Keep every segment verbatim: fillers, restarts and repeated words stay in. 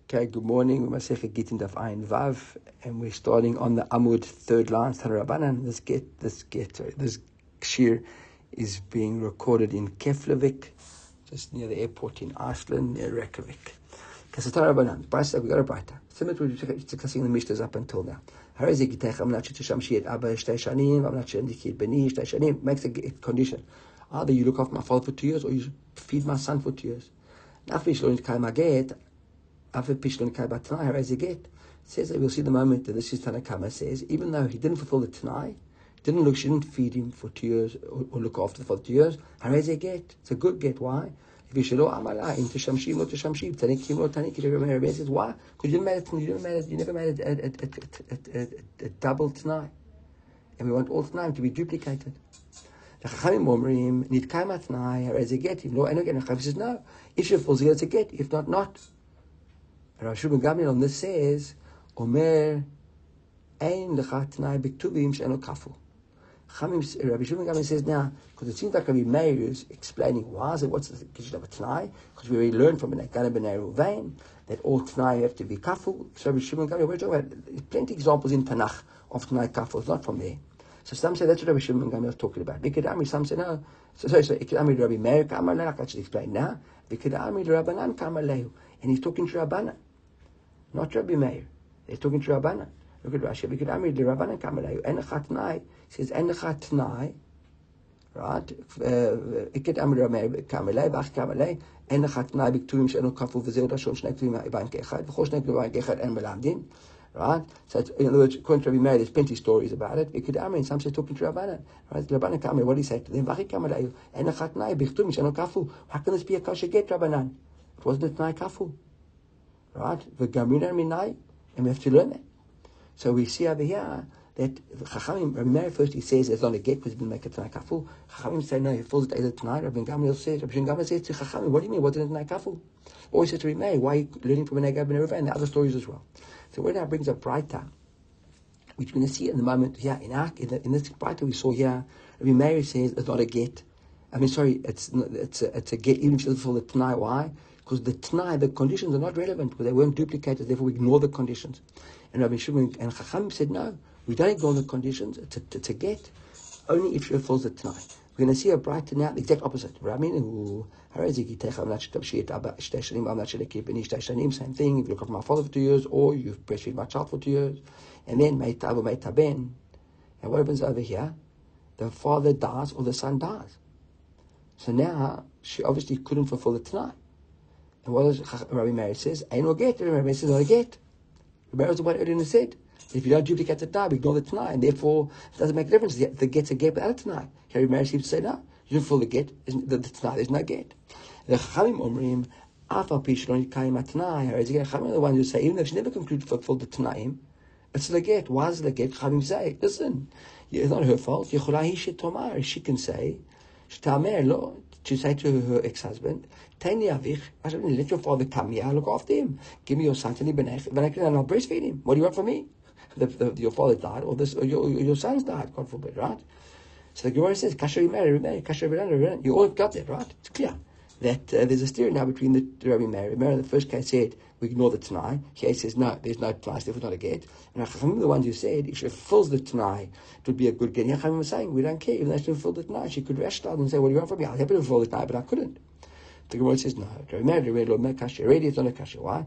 Okay, good morning. We're Masechet Gittin Daf Ayin Vav, and we're starting on the Amud third line. Tanur Rabbanan. This get, this get, sorry, this shir is being recorded in Keflavik, just near the airport in Iceland, near Reykjavik. Okay, so Tanur Rabbanan. Brisa, we got a brita. Similar to what we're discussing in the Mishnahs up until now. Harazik Gitech Amnat Shamshi et Abba Shtei Shanim, Amnat Shendikid Beni Shtei Shanim. Makes a condition. Either you look after my father for two years, or you feed my son for two years. Nafish lo nitkay maget. Says we'll see the moment that this is Tanakama says, even though he didn't fulfill the Tanai, didn't look, she didn't feed him for two years or, or look after for two years. Hareze get. It's a good get. Why? If you should amala into shamshim not to shamshim, tanikim not tanikim. Says why? Because you didn't make it. You didn't make it. You never made a, a, a, a, a, a double Tanai, and we want all Tanai to be duplicated. The Chachamim omrim nitkay matnai hareze get. If no, and again, the Chachamim says no. If she fulfills it, it's a get. If not, not. Rav Shimon Gamliel on this says, Omer ein lecha t'nai b'ktuvim she'eno kafu. Rabbi Shimon Gamliel says now, because it seems like Rabbi Meir is explaining why is it, what's the condition of a t'nai? Because we already learned from an Ekana b'nei Ruvain that all t'nai have to be kafu. So Rabbi Shimon Gamliel, we're talking about there's plenty of examples in Tanakh of t'nai kafu. It's not from there. So some say that's what Rabbi Shimon Gamliel is talking about. Vikadami, some say no. So sorry, so Ikadami Rabbi Meir Kamar Lehu, I should explain now. Vikadami Rabbanan Kamar Lehu, and he's talking to Rabbanan. Not Rabbi Meir. They're talking to Rabbanan. Look at Rashi. Because Amir the Rabbanan Kamalayu. En lechatnai says en lechatnai. Right? Iket Amir Rabbi Kamalay Bach Kamalay en lechatnai b'ktuvim she'enu kafu v'zeu dashon shnei ktuvim ha'ibang kechad v'chol shnei ktuvim kechad en melamdin. Right? So in other words, according to Rabbi Meir, there's plenty of stories about it. Iket Amir, some say talking to Rabbanan. Right? Rabbanan Kamalay, what do he say to them? Bach Kamalayu en lechatnai b'ktuvim she'enu kafu. How can this be a kosher get, Rabbanan? It wasn't a t'nai kafu. Right? The Gamina Minai, and we have to learn that. So we see over here that Chachamim, Rabbi Meir first he says it's not a get because he didn't make a Tanai Kafu. Chachamim say no, he fills it as a Tanai. Rabbi Gamliel says, Rabbi Gamliel says to Chachamim, what do you mean? Wasn't it Tanai Kafu? Or he says to Rabbi Meir, why are you learning from an Egab and and the other stories as well? So when that brings up Braita, which we're going to see in the moment here in our, in, the, in this Braita we saw here, Rabbi Meir says it's not a get. I mean, sorry, it's it's a, it's a get even if it doesn't fill the Tanai. Why? Because the T'nai, the conditions are not relevant, because they weren't duplicated, therefore we ignore the conditions. And Rabbi Shimon and Chacham said, no, we don't ignore the conditions, it's a, it's a get, only if she fulfills the T'nai. We're going to see a brighter now, the exact opposite. Same thing, if you look after my father for two years, or you've breastfeed my child for two years, and then made Abu made Taben. And what happens over here? The father dies or the son dies. So now, she obviously couldn't fulfill the T'nai. And what does Rabbi Meir says? Ain't no get. Rabbi Meir says not a get. Rabbi Meir was the one who said, if you don't duplicate the T'nai, we ignore the T'nai, and therefore it doesn't make a difference. The, the get's a get without a T'nai. Rabbi Meir seems to say no. You don't fulfill the get. The, the T'nai, there's no get. The Chachamim omrim, Afal Pishon Yikayim T'nai. The Chachamim are the ones who say, even if she never concluded fulfilled the T'naim, it's the get. Why is the get? Chachamim say, listen, it's not her fault. She can say, to say to her ex-husband, Tani Avich, I said, let your father come here, I'll look after him. Give me your son, Tani Benech, then I can I'll breastfeed him. What do you want from me? The, the, your father died, or this, or your, your son's died, God forbid, right? So the Gemara says, Kasher Yimeri, Rimeri, Kasher Yimeri, you all got that, right? It's clear that uh, there's a steer now between the Rabbi Meir. Rabbi Meir in the first case said, we ignore the T'nai. Here he says, no, there's no T'nai, therefore not a get. And Chachamim, the ones who said, if she fulfills the T'nai, it would be a good get. And Chachamim was saying, we don't care, even though she didn't fulfill the T'nai, she could rest out and say, what do you want from me? I was happy to fulfill the T'nai, but I couldn't. The Gemara says, no, Rabbi Meir, Rabbi Meir, Rabbi Kasher, already it's not a Kasher. Why?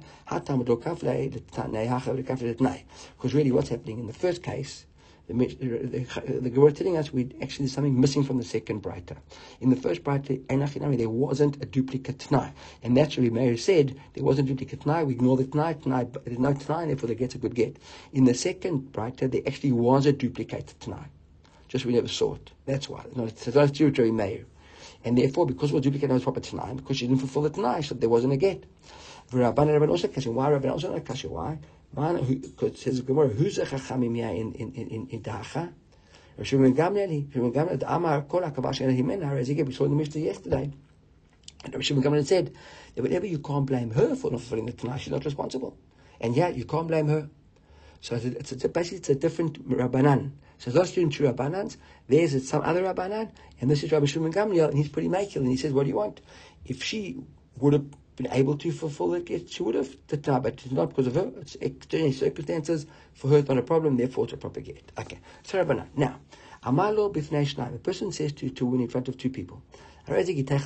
Because really what's happening in the first case, The, the, the Gemara telling us we actually there's something missing from the second Braita. In the first Braita, there wasn't a duplicate T'nai. And that's what Meir said, there wasn't a duplicate T'nai, we ignore the T'nai, T'nai, there's no T'nai, therefore they get a good get. In the second Braita, there actually was a duplicate T'nai. Just we never saw it. That's why. It's not, it's not territory Meir. And therefore, because it was duplicate, it was proper T'nai, because she didn't fulfill the T'nai, so there wasn't a get. Why Rabban also not Kasher? Why? Because says Gemara, who's a chachamim in in in in Dacha? Shimon Gamliel, Shimon Gamliel, the Amar Kol Hakabash and Himena, as we saw in the Mishnah yesterday. And Shimon Gamliel said that whenever you can't blame her for not fulfilling the Tanakh, she's not responsible. And yeah, you can't blame her. So it's, a, it's a, basically it's a different Rabbanan. So it's not student two Rabbanans. There's some other Rabbanan, and this is Rabbi Shimon Gamliel, and he's pretty makel, and he says, what do you want? If she would have been able to fulfill it, get, she would have the time, but it's not because of her. It's external circumstances. For her, it's not a problem. Therefore, it's a proper get. Okay. So, Rabbanan. Now, Amalo b'fnei shnayim. A person says to to win in front of two people. Right, but now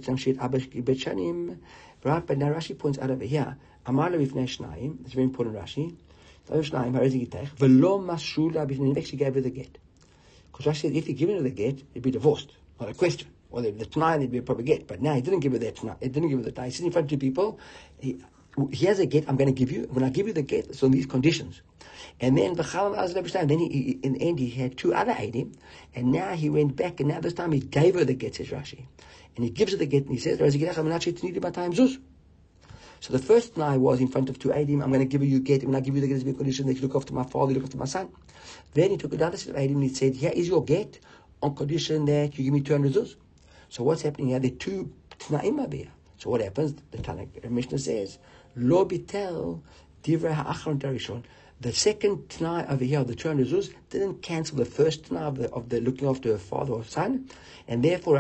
Rashi points out over here. Amalo b'fnei shnayim. It's very important. Rashi. V'lo masula b'fnei. Actually gave her the get. Because Rashi said if he given her the get, it'd be divorced. Not a question. Or the, the t'nai, there'd be a proper get. But now he didn't give her that t'nai. He didn't give her the t'nai. He sits in front of two people. He, he has a get I'm going to give you. When I give you the get, it's on these conditions. And then then he, he, in the end he had two other eidim. And now he went back. And now this time he gave her the get, says Rashi. And he gives her the get. And he says, so the first t'nai was in front of two eidim. I'm going to give you get. When I give you the get, it's a condition that you look after my father, you look after my son. Then he took another set of eidim and he said, here is your get on condition that you give me two hundred zuz. So what's happening here? There are two t'naim over here. So what happens? The Tanakh Mishnah says, Lo bitel divrei ha'achron tarishon. The second t'nai over here, the two hundred zuz, didn't cancel the first t'nai of the, of the looking after her father or son, and therefore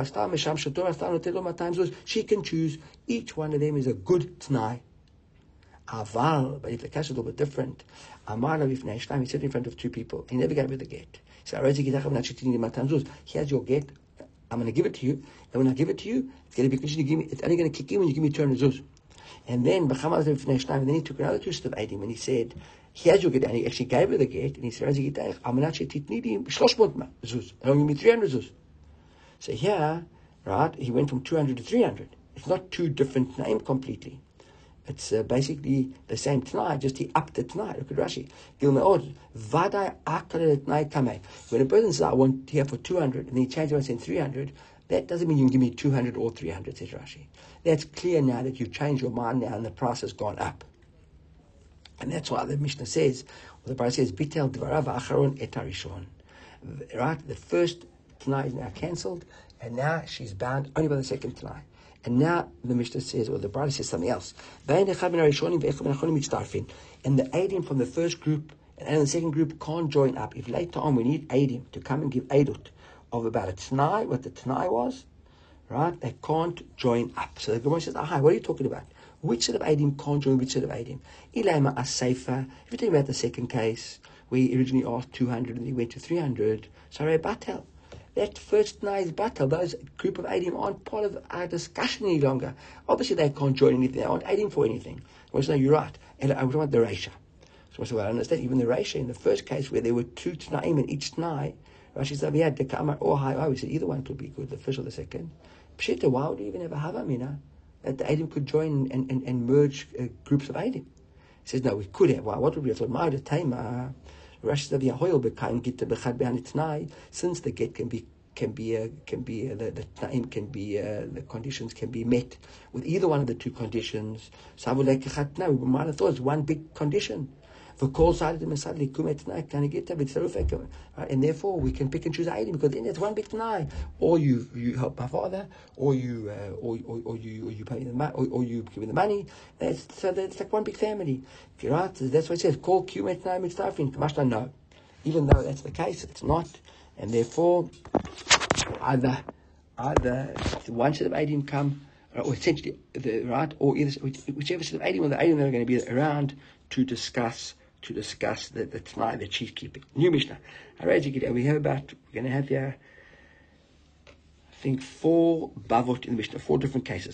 she can choose. Each one of them is a good t'nai. Aval, but if the case is a little bit different, Amar Navifnei Shnayim, he sat in front of two people. He never gave her the get. He said, here's your get. I'm going to give it to you. And when I give it to you, it's going to be conditioned. You give me, it's only going to kick in when you give me two hundred zuz. And then, and then he took another twist of eidim and he said, here's your get. And he actually gave her the get. And he said, I'm going to give me three hundred zuz. So here, right, he went from two hundred to three hundred. It's not two different names completely. It's uh, basically the same t'nai, just he upped the t'nai. Look at Rashi. When a person says, I want here for two hundred, and then he changes it and says three hundred, that doesn't mean you can give me two hundred or three hundred, says Rashi. That's clear now that you've changed your mind now and the price has gone up. And that's why the Mishnah says, or the Bible says, Bitel dvarav acharon et harishon. Right? The first t'nai is now cancelled, and now she's bound only by the second t'nai. And now the Mishnah says, or the Bride says something else. And the Eidim from the first group and the second group can't join up. If later on we need Eidim to come and give Eidut of about a T'nai, what the T'nai was, right, they can't join up. So the Gemara says, aha, what are you talking about? Which set of Eidim can't join which set of Eidim? Ilaima As-Seifa, if you're talking about the second case, we originally asked two hundred and he went to three hundred, Sarei Batel. That first t'nai is batal. Those group of eidim aren't part of our discussion any longer. Obviously, they can't join anything. They aren't eidim for anything. I say, no, you're right. And I want the Reisha. So I said, well, I understand. Even the Reisha, in the first case where there were two t'naim in each t'nai, Rashi said, we had the Kamar or Hai. We said either one could be good, the first or the second. Pshita, why would you even have a Havamina that the eidim could join and, and, and merge uh, groups of eidim? He says, no, we could have. Why? What would we have thought? Ma'ad Taima. Since the get can be can be uh, can be uh, the the time can be uh, the conditions can be met with either one of the two conditions. So we might have thought it's one big condition. For call side and sadly kumet can get a and therefore we can pick and choose item because then it's one big t'nai. Or you you help my father, or you uh, or, or or you or you pay the money, or, or you give me the money. That's so that's like one big family. Right? That's what it says. Call kumet t'nai mitzarfin. Kamashna no. Even though that's the case, it's not, and therefore either either one set of eidim come, or essentially the right, or either whichever set of eidim or the eidim that are going to be around to discuss. To discuss the, the t'nai that she's keeping. New Mishnah. We have about, we're going to have here, I think, four bavot in the Mishnah, four different cases.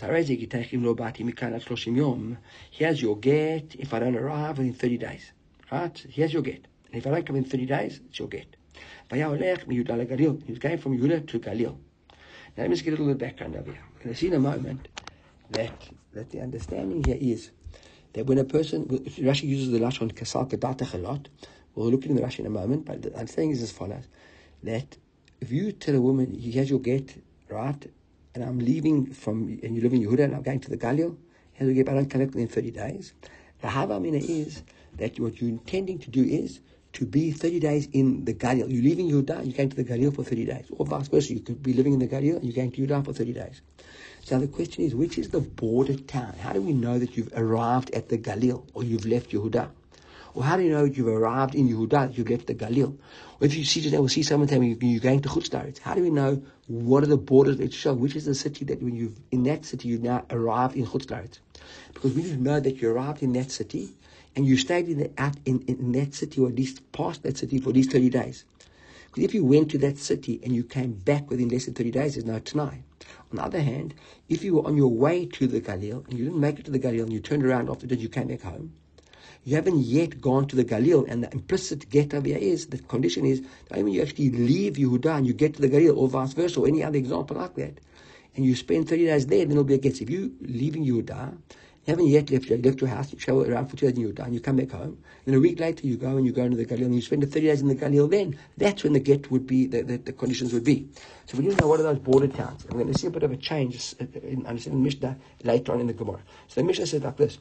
Here's your get if I don't arrive within thirty days. Right? Here's your get. And if I don't come in thirty days, it's your get. He was going from Yehuda to Galil. Now let me just get a little background over here. We're going to see in a moment that, that the understanding here is that when a person, Rashi uses the lashon kasal kedatach a lot. We'll look in the Rashi in a moment, but the understanding is as follows: that if you tell a woman, here's your get, right, and I'm leaving from, and you live in Yehuda, and I'm going to the Galil, here's your get, I don't collect within thirty days. The havamina is that what you're intending to do is to be thirty days in the Galil. You're leaving Yehuda, you're going to the Galil for thirty days, or vice versa. You could be living in the Galil, and you're going to Yehuda for thirty days. So the question is, which is the border town? How do we know that you've arrived at the Galil or you've left Yehuda? Or how do you know you've arrived in Yehuda, that you've left the Galil? Or if you see today, we'll see someone telling you you're going to Chutz La'aretz. How do we know what are the borders of Israel? Which is the city that when you've, in that city, you've now arrived in Chutz La'aretz? Because we need to know that you arrived in that city, and you stayed in, the, at, in, in that city, or at least past that city for these thirty days. Because if you went to that city and you came back within less than thirty days, there's no Tanai. On the other hand, if you were on your way to the Galil, and you didn't make it to the Galil, and you turned around after that, you came back home, you haven't yet gone to the Galil, and the implicit get over here is, the condition is, that when you actually leave Yehuda and you get to the Galil, or vice versa, or any other example like that, and you spend thirty days there, then it'll be a get. If you leaving Yehuda, you haven't yet left, you left your house, you travel around for two days in Yehuda, and you come back home, and a week later you go and you go into the Galil, and you spend the thirty days in the Galil, then that's when the get would be, the, the, the conditions would be. So we need to know what are those border towns. And we're going to see a bit of a change in understanding Mishnah later on in the Gemara. So the Mishnah said like this.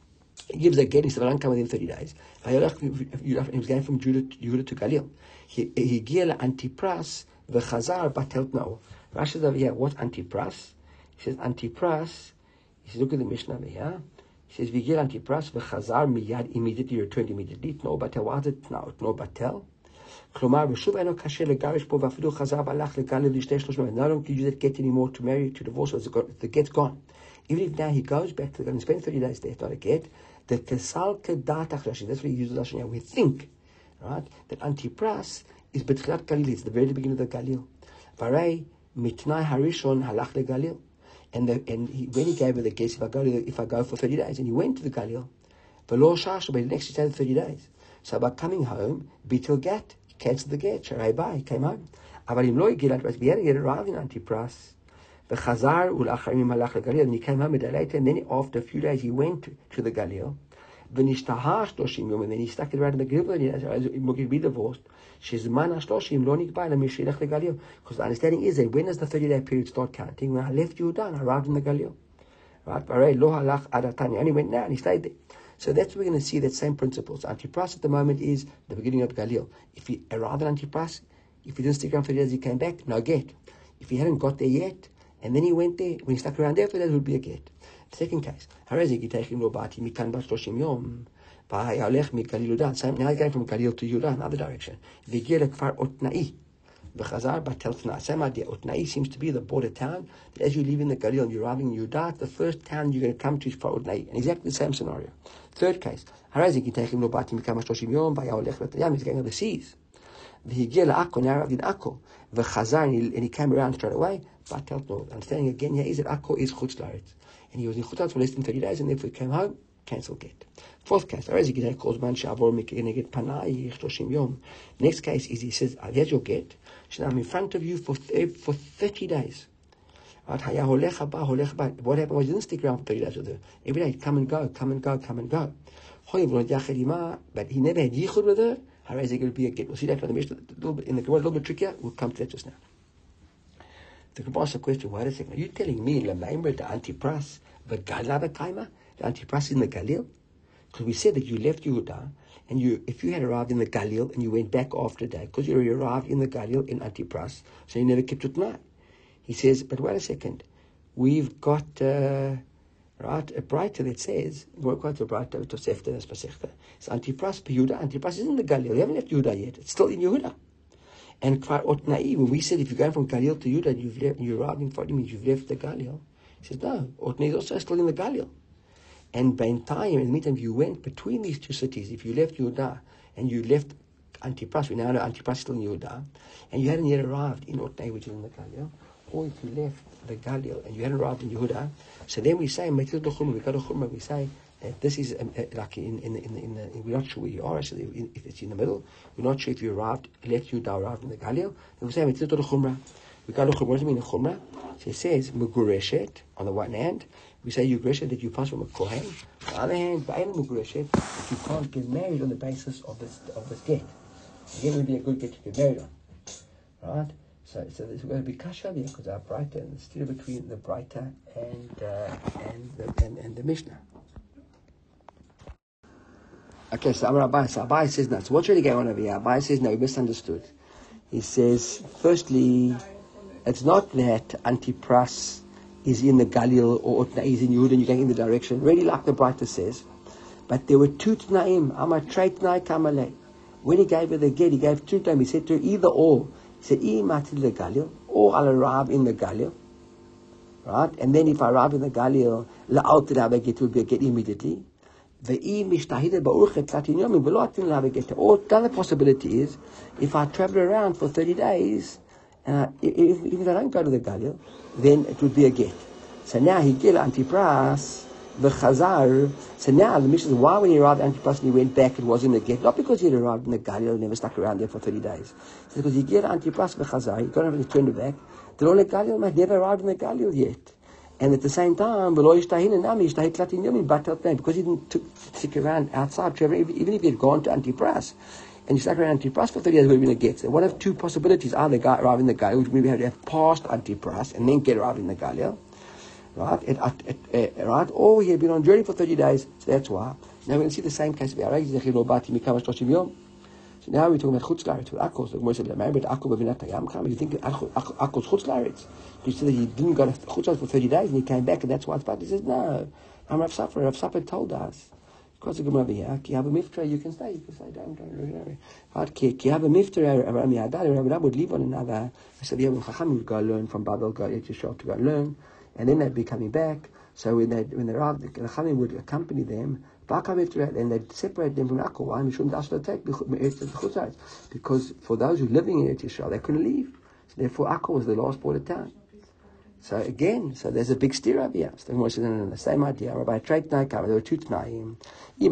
He gives a get, he said, I don't come within thirty days. He was going from Judah to, Judah to Galil. He giel antipras v'chazar batelt na'o. Rashi says over here, what's antipras? He says, antipras, he says, look at the Mishnah over here. He says, Vigil antipras v'chazar miyad, immediately returned immediately. No batel, what is it now? No batel. Klomar, v'shuv eno kasher legarish po v'afidu chazar v'alach legalil l'shtei shlosh. Now don't use that get anymore to marry, to divorce, so the get's gone. Even if now he goes back to the and spends thirty days there, it's not a get. The kesal kedatach Rashi, that's what he uses Rashi. We think, right, that antipras is betchilat Galil, it's the very beginning of the Galil. Varei mitnai harishon halach legalil. And the, and he, when he gave her the guess, if I go to the, if I go for thirty days, and he went to the Galil, v'lo shash, but the next he stayed thirty days. So by coming home, bitul get, he cancelled the get. Sharai bye, he came home. Avalim lo yigil antipras. We had to get around in antipras. V'chazar ul'acharim halach legalil. And he came home a day later, and then after a few days, he went to, to the Galil. V'nishtahar shloshim yom, and then he stuck it around in the Galil, and he said, be divorced. Because the understanding is that when does the thirty day period start counting? When I left Yehuda and I arrived in the Galil. Right? I only went now and he stayed there. So that's what we're going to see, that same principle. So Antipras at the moment is the beginning of Galil. If he arrived in Antipras, if he didn't stick around for thirty days, he came back, no get. If he hadn't got there yet, and then he went there, when he stuck around there for that, it would be a get. Second case, now he's going from Galil to Yehuda, another direction. Same idea. Otnai seems to be the border town. As you leave in the Galil and you're arriving in Yehuda, the first town you're going to come to is for Otnai. And exactly the same scenario. Third case, he's going on the seas. And he came around straight away. Understanding again here is that Akko is Chutz La'aretz. And he was in Chutz La'aretz for less than thirty days, and therefore he came home, cancel get. Fourth case, next case is he says, here's your get. I'm in front of you for for thirty days. What happened was he didn't stick around for thirty days with her. Every day he'd come and go, come and go, come and go. But he never had yichud with her. How is it going to be a get? We'll see that in the Mishnah, in the Gemara, a little bit trickier. We'll come to that just now. The Gemara asks a question, wait a second, are you telling me, the antipras, the Galil Kaima, the antipras in the Galil? Because we said that you left Yehuda, and you, if you had arrived in the Galil and you went back after that, because you arrived in the Galil in Antipras, so you never kept it night. He says, but wait a second, we've got uh, right a brighter that says, we're quite a brighter Tosefta that's Pasechta. It's Antipras Yehuda. Antipras is in the Galil. You haven't left Yehuda yet. It's still in Yehuda. And Kvar Otnai, when we said if you're going from Galil to Yehuda, you've left, you're arriving for it means you've left the Galil. He says no, Otnai is also still in the Galil. And by time, in the meantime, you went between these two cities. If you left Yehuda and you left Antipras, we now know Antipras is still in Yehuda, and you hadn't yet arrived in Otnai, which is in the Galil, or if you left the Galil and you hadn't arrived in Yehuda, so then we say, we go to Chumrah, we say that this is um, uh, like in in in, in, the, in we're not sure where you are. So if it's in the middle, we're not sure if you arrived, left Yehuda, arrived in the Galil. Then we say, we go to Chumrah. We go to Chumrah. What does it mean in Chumrah? So it says Megureshet on the one hand. We say Megureshet that you pass from a Kohen. On the other hand, Ba'en Megureshet that you can't get married on the basis of this of this get. Again, would be a good get to get married on, right? So, so there's going to be kasha there because our brighter and the still between the brighter and uh, and, the, and and the Mishnah. Okay, so Amar Abai, so Abai says no. So what's really going on over here? Abai says no, he misunderstood. He says, firstly, it's not that Antipras is in the Galil or Otnai is in Yehuda and you're going in the direction. Really, like the brighter says, But there were two Tnaim. Amar Trei Tnai Kamalei. When he gave her the get, he gave two Tnaim. He said to her, either or. He said, I matil the Galil, or I'll arrive in the Galil. Right? And then if I arrive in the Galil, la'alted have a get will be a get immediately. Or the other possibility is, if I travel around for thirty days, and I, if, if I don't go to the Galil, then it would be a get. So now he get Antipras, the Chazar. So now the mission is, why when he arrived at Antipras and he went back, it wasn't a get? Not because he had arrived in the Galil and never stuck around there for thirty days. It's because he get Antipras, the Chazar, he got up and he turned back. The only Galil might never arrived in the Galil yet. And at the same time, because he didn't took, stick around outside, Trevor, even if he had gone to Antipras, and he stuck around Antipras for thirty days, would have been a get. So one of two possibilities: either guy arrive in the Galil, which maybe have to have passed Antipras and then get arrived in the Galil, right? It, it, it, uh, right? Or he had been on journey for thirty days, so that's why. Now we're going to see the same case. So now we're talking about Chutz La'aretz with Akko. So Gemara said, "Married Akko b'vinat hayam kam." You think Akko's Chutz La'aretz? You said that he didn't go to Chutz La'aretz for thirty days and he came back, and that's why it's bad. He says, "No, I'm Rav Safra. Rav Safra told us." Because the Gemara over here, "Ki have a miftra, you can stay. You can stay. Don't don't don't." Right? Ki ki have a miftra. Rabbi Hadar, Rabbi would leave on another. I said, "Yeah, Chacham would go learn from Babel, go to Yisrael to go learn, and then they'd be coming back." So when they when they arrived, the Chachamim would accompany them. And they'd separate them from Akko. Why? Because for those who are living in Eretz Yisrael, they couldn't leave. So therefore, Akko was the last port of town. So again, so there's a big steer over here. So the said, no, no, no, same idea. Rabbi Trei Tnai Kamalei, there were two Tnaim. If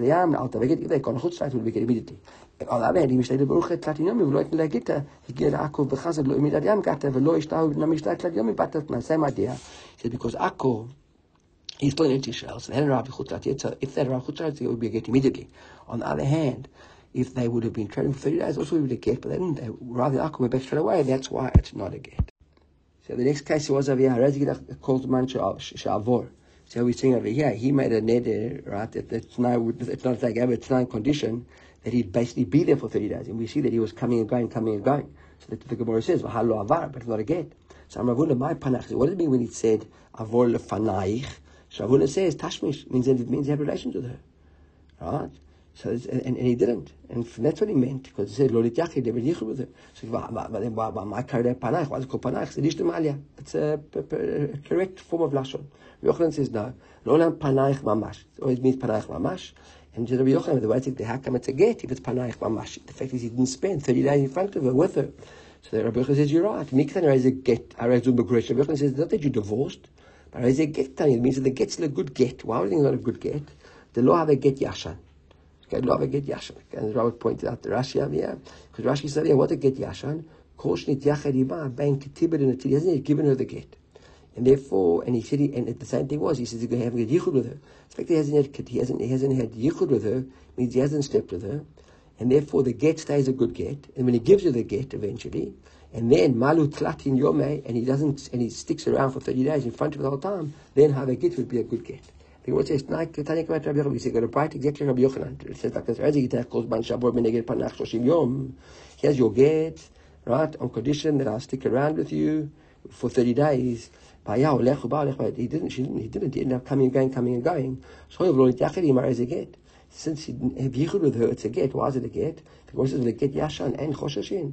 they gone Chutz La'aretz, it would be get immediately. On the other hand, he mishtayed Baruch Tlat Yom, v'lo yitn le'gita. He get Akko b'chazad lo imid ad yam gata, v'lo yishtahu namishtay Tlat Yom batat Tnai. Same idea. He said because Akko, he's still in Israel, so they hadn't arrived in Chutz La'aretz yet. So if they had arrived in Chutz La'aretz, it would be a get immediately. On the other hand, if they would have been trading for thirty days, also would be a get, but they didn't. They rather Akko went back straight away, and that's why it's not a get. So the next case was over here. Harezi called man Shavor. So we're saying over here, he made a neder, right? That it's not, it's not like ever, it's not in condition that he'd basically be there for thirty days, and we see that he was coming and going, coming and going. So the, the Gemara says, "V'halo avar," but it's not a get. So I'm Ravuna, my panach. What does it mean when it said avor lefanaich? So Ravuna says tashmish means that it means he had relations with her, right? So and, and he didn't, and that's what he meant because he said lo lityachid, never yichud with her. So then why my karei panach? Why is it called panach? It's a It's a, a, a correct form of lashon. Yochanan says no, lo panach mamash. It always means panach mamash. And Rabbi Yochanan, the way it's how come it's a get if it's panach mamash? The fact is he didn't spend thirty days in front of her with her. So Rabbi Yochanan says you're right. Miktan is a get. Rabbi Yochanan says not that you divorced. But as a get, it means that the get's a good get. Why would you think it's not a good get? The law have a get yashan. Okay, the law have a get yashan. And Rabbi pointed out the Rashi over here. Because Rashi said, yeah, what a get yashan? Koshnit yachadima, bang kitibit in a till. He hasn't given her the get. And therefore, and he said, he, and the same thing was, he says he's going to have a yichud with her. The fact that he hasn't had, he hasn't, he hasn't had yichud with her means he hasn't slept with her. And therefore, the get stays a good get. And when he gives her the get eventually, and then malu tlatin yomei, and he doesn't, and he sticks around for thirty days in front of her the whole time, then how they get would be a good get. The Gemara says, "Tanya kamat Rabbi Yochanan." We say, "Go to bright exactly Rabbi Yochanan." It says like this: "As he calls ban shabor beneged panach shoshim yom." Here's your get, right? On condition that I'll stick around with you for thirty days. He didn't. She didn't. He didn't. He ended up coming and going, coming and going. So as a get. Since he didn't have yichud with her, it's a get. Why is it a get? The Gemara says, "Get yashan and chosheshin."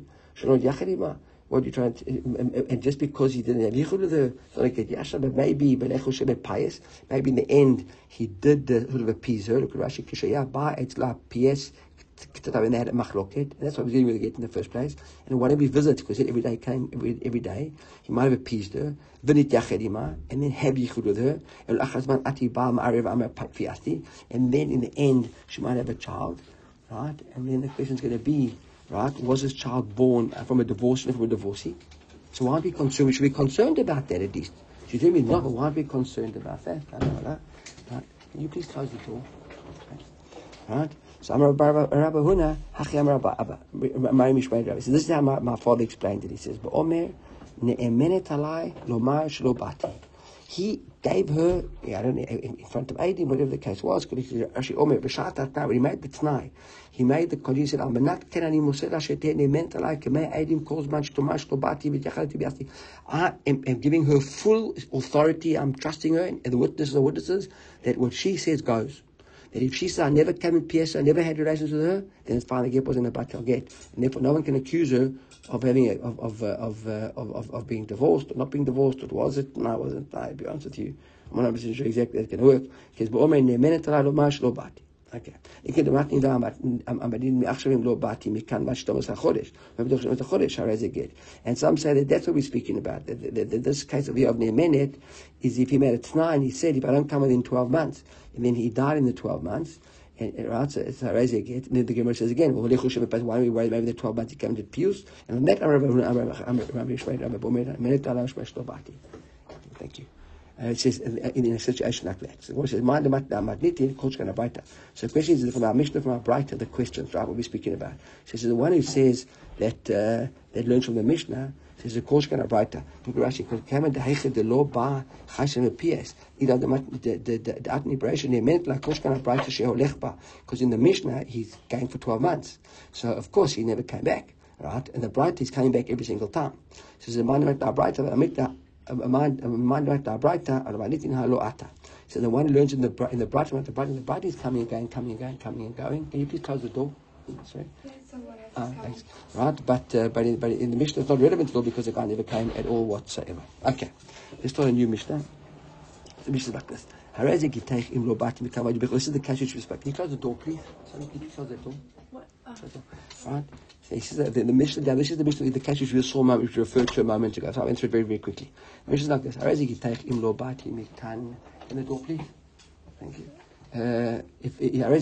What are you trying to, and just because he didn't have yichud with her, it's not a get yashan, but maybe, but pious, maybe in the end, he did uh, sort of appease her. Look at Rashi, Kishayah, ba, it's la, pies, when they had a machloket, and that's why he was getting with the get in the first place. And whenever he visited, because every day came, every, every day, he might have appeased her, v'nit yachedima, and then have yichud with her, and then in the end, she might have a child, right? And then the question's going to be, right, was this child born from a divorce and from a divorcee? So why aren't we concerned? We should be concerned about that at least. She's telling me not, but why aren't we concerned about that? Right? Can you please close the door? Right? So I'm Rabbi Huna, Hachi Am Rabbi Abba, Mari Mishmai Rabbi. So this is how my, my father explained it. He says, "Ba'omer ne'emenet alai lomar shelo bati." He gave her, I don't know, in front of Eidim, whatever the case was, actually, Omer, B'shat he made the t'nai. He made the condition, he said, Al-Manat kenani musela sheteh ne'emenet alai k'mei Eidim kol zman sh'tomar shelo bati v'yachalti b'yasti. I am, am giving her full authority. I'm trusting her, and the witnesses are witnesses, that what she says goes. that if she said, I never came in P S, I never had relations with her, then it's fine, the get wasn't a batal get. And therefore, no one can accuse her of having a, of of, uh, of, uh, of of of being divorced or not being divorced. Or was it? No, it wasn't. No, I'll be honest with you. I'm not sure exactly that can work. Because okay. Ik heb de macht niet daar, maar maar die me achtereen lo bati me kan wat stomes a chodesh. We hebben toch met de chodesh how it get. And some say that that's what we're speaking about. That, that, that this case of Yov Ne'emenet is if he made a t'nai and he said, if I don't come within twelve months, and then he died in the twelve months, and, and right, so it's a raise get. And then the Gemara says again, well, why are we worried maybe the twelve months he came to Pius? And on that, thank you. Uh, it says in, in a situation like that. So it says, mind the matniti, coach kana baita. So the question is from our Mishnah, from our Braita, the questions, right, what we're speaking about. So the one who says that uh, that learns from the Mishnah says the coach kana baita. Look at Rashi, because came the heiche the law ba chashem P S. Either the the the the atni operation he meant like coach kana baita sheholech ba. Because in the Mishnah he's going for twelve months. So of course he never came back, right? And the Braita is coming back every single time. So the mind the Braita, the Mikta. A mind, a mind like the Braita, or Manitin Halo Ata. So the one who learns in the in the Braita, the Braita, the Braita is coming and going, coming and going, coming and going. Can you please close the door? Sorry. Yes, someone else Ah, is coming. thanks. Right, but uh, but in, but in the Mishnah it's not relevant at all because the guy never came at all whatsoever. Okay, let's start a new Mishnah. The Mishnah is like this. This is the case which we spoke. Can you close the door, please? Sorry, can you close the door? What? Oh. Right. So this is the, the, the Mishnah. Now this is the Mishnah, the case which we saw, which we referred to a moment ago. So I'll answer it very, very quickly. The Mishnah is like this. Can the door, please? Thank you. Uh, if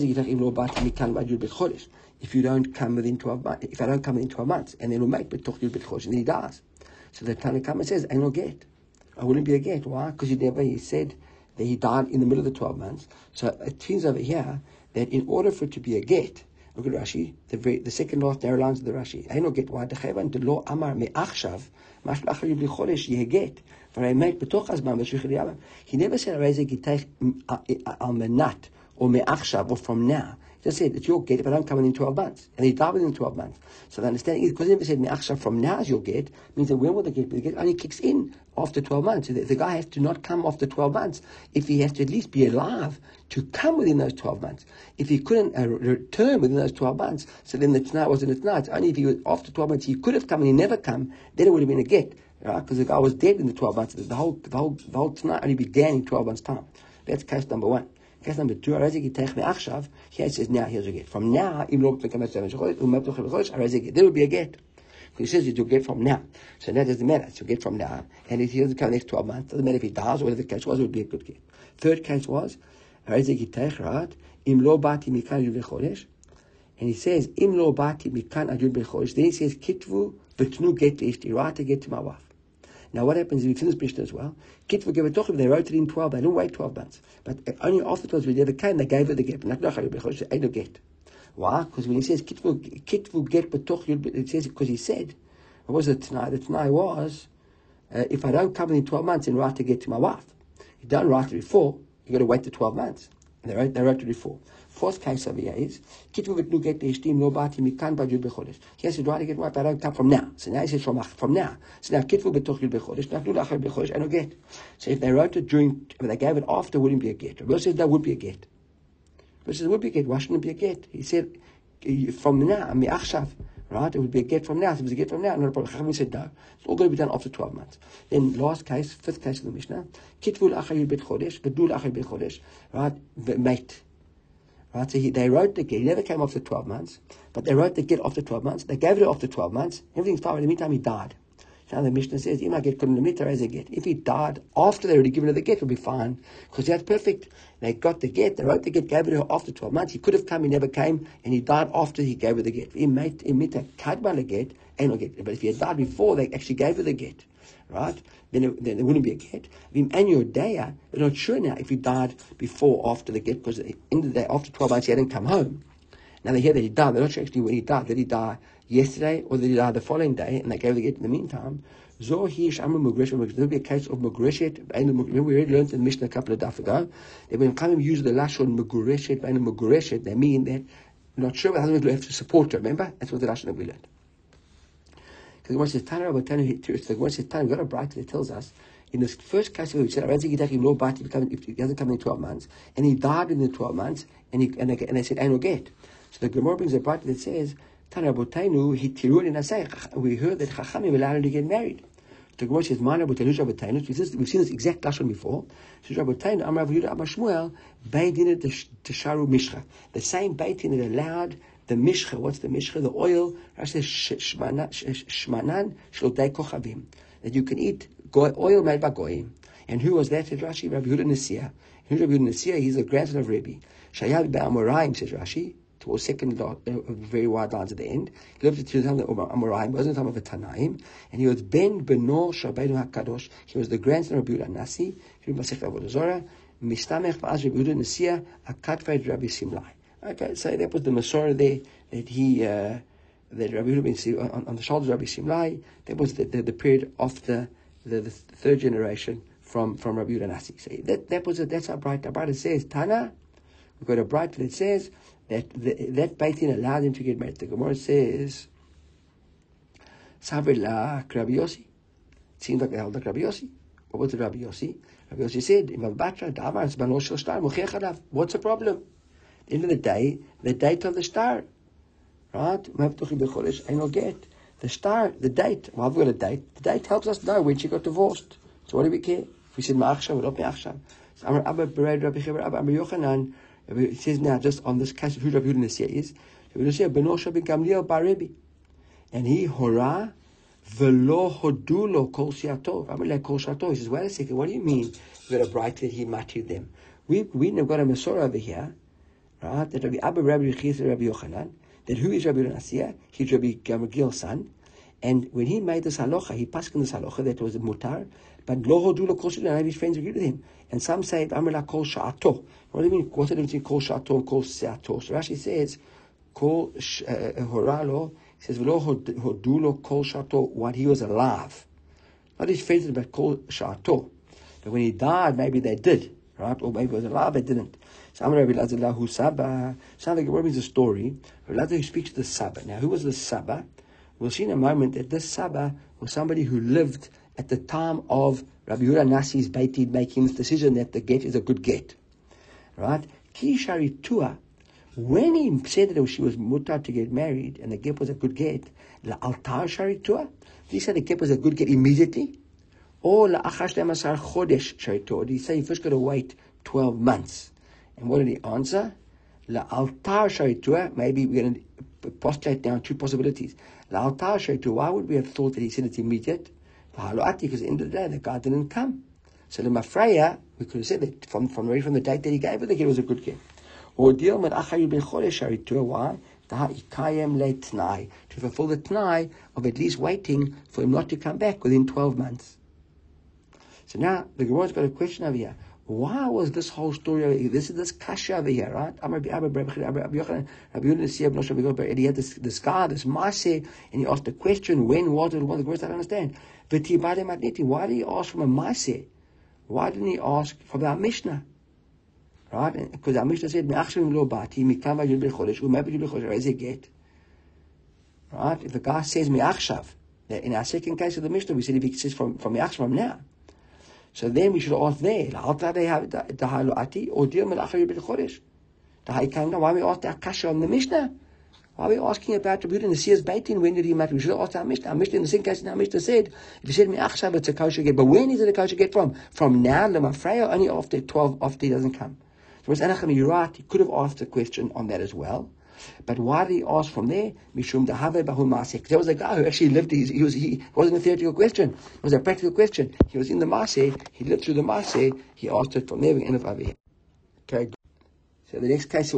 if you don't come within twelve months, if I don't come within twelve months, and then we'll make betoch yud b'chodesh, and then he dies. So the Tanna Kama says, "I no get. I wouldn't be a get. Why? Because he never. He said that he died in the middle of the twelve months. So it seems over here that in order for it to be a get, look at Rashi, the very, the second last narrow lines of the Rashi. I no get why the Chevan de lo amar me'achshav mashal achar yud b'chodesh yeh get. For I make betoch azman v'shvichir yamim. He never said Arezeh gitech al menat or me'achshav or from now. He just said it's your get if I don't come within twelve months, and he died within twelve months. So the understanding is because he never said me'achshav from now is your get means that when will the get? The get only kicks in after twelve months. So the, the guy has to not come after twelve months if he has to at least be alive to come within those twelve months. If he couldn't uh, return within those twelve months, so then the tonight wasn't a tonight. Only if he was after twelve months he could have come and he never come, then it would have been a get, right? Because the guy was dead in the twelve months. The whole the whole the whole tonight only began in twelve months time. That's case number one. Case number two, here it says now here's a get. From now, there will be a get. He says you'll get from now. So that doesn't matter. It's a get from now. And if he doesn't come next twelve months, doesn't matter if he dies or whatever the case was, it would be a good get. Third case was, right? And he says, Im lo bati mikan adud bechodesh. Then he says, Kitvu v'tnu get ishti. Write a get to my wife. Now what happens if we finish Mishnah as well? Kitvu gave a tochim, they wrote it in twelve, they didn't wait twelve months. But only after twelve we never came, they gave her the get. Not nachar bechodesh, ain't no get. Why? Because when he says Kitvu, Kitvu get betoch, it says because he said, what was it tonight? The tonight was, uh, if I don't come in twelve months, then write a get to my wife. You don't write it before, you got to wait the twelve months. And they wrote, they wrote it before. Fourth case over here is, Kitvu v'tnu get ishtim lo bati mikan b'yud bechodesh. He has to write a get, but I don't come from now. So now he says from, from now. So now Kitvu b'toch yud bechodesh, nachnu lachar bechodesh, I don't get. So if they wrote it during, if they gave it after, it wouldn't be a get. Rabbi says that would be a get. Rabbi says it would be a get. Why shouldn't it be a get? He said, from now, mi'achshav. Right? It would be a get from now. So it was a get from now. Not a problem. Chachamim said no. It's all going to be done after twelve months. Then last case, fifth case of the Mishnah, Kitvu l'achar yud bechodesh, v'du l'achar bechodesh. Right? Mate. Right? So he, they wrote the get. He never came after twelve months, but they wrote the get after twelve months. They gave it after twelve months. Everything's fine. In the meantime, he died. Now the Mishnah says, "Ima get kunamitar as a get." If he died after they already given her the get, it would be fine because that's perfect. They got the get. They wrote the get, gave it to her after twelve months. He could have come, he never came, and he died after he gave her the get. He made imita kadma the get, ain't no get. But if he had died before they actually gave her the get, right? Then it, then it wouldn't be a get. And your day, we're not sure now if he died before or after the get because at the end of the day, after twelve months, he hadn't come home. Now they hear that he died. They're not sure actually when he died. Did he die yesterday or did he die the following day? And they gave the get in the meantime. Zo hish amu mugreshet. There will be a case of mugreshet. Remember we already learned in the Mishnah a couple of days ago that when Chachamim use the lashon mugreshet, mugreshet, they mean that not sure, but husband will have to support her. Remember that's what the lashon that we learned. Because the Gemara says Tana Rabbi Tana. The Gemara says Tana. We've got a bright that tells us in this first case, we said, no bite if he doesn't come in twelve months, and he died in the twelve months, and he and they, and they said, "I no get." So the Gemara brings a bright that says, "Tana Botainu hitirun in asay." We heard that Chachamim allowed him to get married. The Gemara says, "Mana Botainu Botainu." We've seen this exact lashon before. So Botainu Amar Yehuda Amar Shmuel Beit Din Tesharu Mishcha. The same Beit Din that allowed the Mishcha. What's the Mishcha? The oil. Rashi says Shmanan Shlotei Kochavim. That you can eat oil made by goyim. And who was that? Says Rashi, Rabbi Yehuda Nesiah. Who's Rabbi Yehuda Nesiah? He's the grandson of Rebbe. Shayad be'Amoraim, says Rashi, towards second uh, very wide lines at the end. He lived to the time of Amoraim, wasn't the time of the Tanaim, and he was Ben Beno Shabbeinu HaKadosh. He was the grandson of Rabbi Yehuda Nasi, Rabbi Masech Avodah Zorah, Mistamech Va'az Rabbi Yehuda Nesiah, Akatfed Rabbi Simlai. Okay, so that was the Masorah there that he. Uh, that Rabbi Yehuda on, on the shoulders of Rabbi Simlai. That was the, the, the period of the, the, the third generation from, from Rabbi Yehuda Nasi. So that that was a, that's how bright. It says Tana. We've got a bright that says that the, that Beit Din allowed him to get married. The Gemara says Saver la Rabbi Yossi. It seems like they held like Rabbi Yossi. What was it, Rabbi Yossi? Rabbi Yossi said, "What's the problem? At the end of the day, the date of the star." Right? I don't get the star, the date. Well, I've got a date. The date helps us know when she got divorced. So what do we care? If we said Ma'achshav, we don't Ma'achshav. So Amar Abba Bered Rabbi Cheber Abba Amar Yochanan. It says now just on this case of who Rabbi Yehuda Nesiah is. Rabbi Yehuda Nesiah Benosha ben Gamliel bar Rebbe, and he hora velo hodulo kol shiato. Amar le kol shiato. He says, wait a second. What do you mean? You got a bright that he matir them. We we have got a Masorah over here, right? That Rabbi Abba Rabbi Chizah Rabbi Yochanan. That who is Rabbi Yehuda Nesiah? He's Rabbi Gamliel's son. And when he made this halacha, he passed in this halacha that was a mutar, but lo hodu lo kol sha'ato, none of his friends agreed with him. And some say, Amar la kol sha'ato. What do you mean? What's the difference between kol sha'ato and kol se'ato? So Rashi says, kol horalo, he says, lo hodu lo kol sha'ato, while he was alive. Not his friends, but kol sha'ato. But when he died, maybe they did, right? Or maybe he was alive, they didn't. So Amar Rabbi Elazar lahu Saba. Sounds like what is the story? Rabbi Elazar who speaks to the Saba. Now, who was the Saba? We'll see in a moment that this Saba was somebody who lived at the time of Rabbi Yehuda Nasi's Beit Din making this decision that the get is a good get. Right? Ki sharitua. When he said that she was mutar to get married and the get was a good get, la altar sharitua. Did he say the get was a good get immediately? Or la achash lemasar chodesh sharitua. Did he say you first got to wait twelve months? And what did he answer? La altar sharitua. Maybe we're going to postulate down two possibilities. La altar sharitua. Why would we have thought that he said it's immediate? Because at the end of the day, the guy didn't come. So the Mafreya, we could have said that from from right from the date that he gave her, the kid was a good kid. Or deal with achari ben chodesh sharitua. Why? To fulfill the t'nai of at least waiting for him not to come back within twelve months. So now the Gemara's got a question over here. Why was this whole story over here? This is this kasha over here, right? And he had this, this guy, this Maaseh, and he asked the question, when was it? One of the words I don't understand. But why did he ask from a Maaseh? Why didn't he ask from our Mishnah? Right? Because our Mishnah said, right? If the guy says Me'achshav, in our second case of the Mishnah, we said if he says from, from Me'achshav, from now. So then we should ask there, or deal with Achari ben Chodesh. Why are we asking our kasha on the Mishnah? Why are we asking about Rabbi Yehuda Nesiah's Beit Din? When did he matter? We should ask our Mishnah. Our Mishnah, in the same case, our Mishnah said, if you said Me'achshav, it's a kosher get. But when is it a kosher get from? From now, Lemafreya, only after twelve, after he doesn't come. So you're right, he could have asked a question on that as well. But why did he ask from there? Mishum dahave bahu maaseh. There was a guy who actually lived. He, he was. He wasn't a theoretical question. It was a practical question. He was in the maaseh. He lived through the maaseh. He asked it from there. We end up over here. Okay. So the next case.